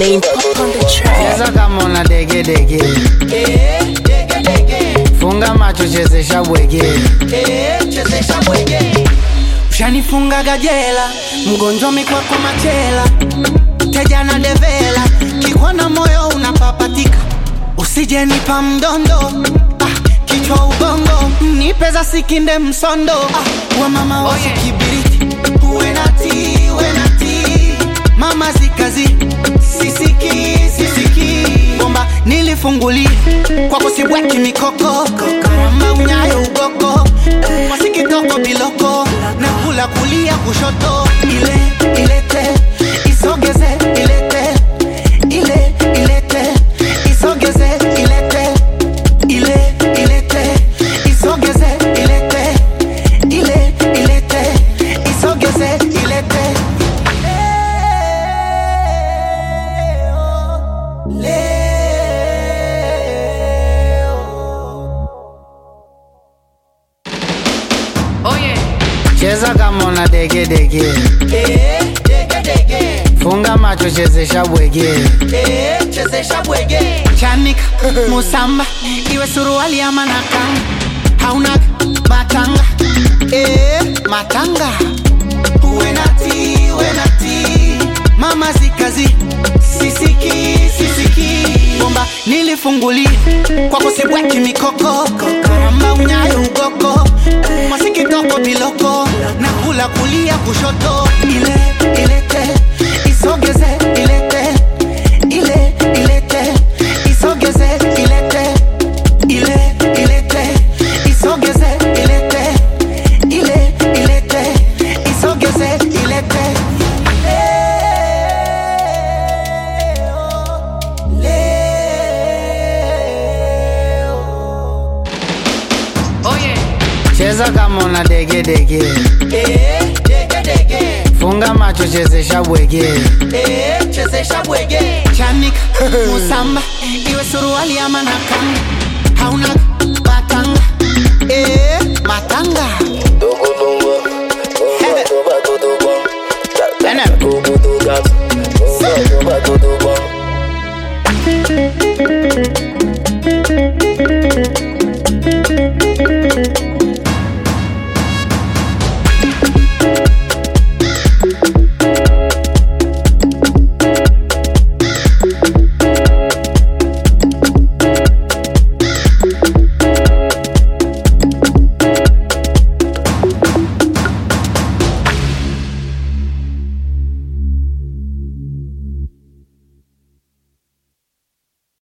Main pop on the track. Cheza kama una dege dege. Dege dege. Funga macho chezesha bwege. Chezesha bwege. Ushanifunga gajela, mgonjwa mikwako machela. Teja na devela, kikwana moyo unapapatika. Usije nipa mdondo, kichwa ubongo. Nipeza sikinde msondo, wa mama wasi kibiriti. Uwe nati, mama zikazi. Sisiki, bomba nilifunguli. Kwa kusibweki mikoko, karamba unyayo ugoko. Masikitoko biloko, nakula kulia kushoto. Ilete, isogeze, ilete. Isogeze, ilete. Isogeze, ilete. Isogeze, ilete. Cheza kama una dege dege. Dege dege. Funga macho chezesha bwege. Chezesha bwege. Chanika, musamba, iwe suruali ama nakanga. Hauna matanga, matanga. Uwe nati, mama zikazi. Sisiki, bomba nilifunguli. Kwa kusibweki mikoko, karamba unyayo ugoko. Masikitoko biloko, nakula kulia kushoto. Ilete, isogeze, ilete. Isogeze, ilete. Isogeze, ilete. Isogeze, ilete. Cheza kama una dege dege. Dege dege. Funga macho chezesha bwege. Chezesha bwege. Chanika, musamba, iwe suruali ama nakanga. Hauna matanga, matanga.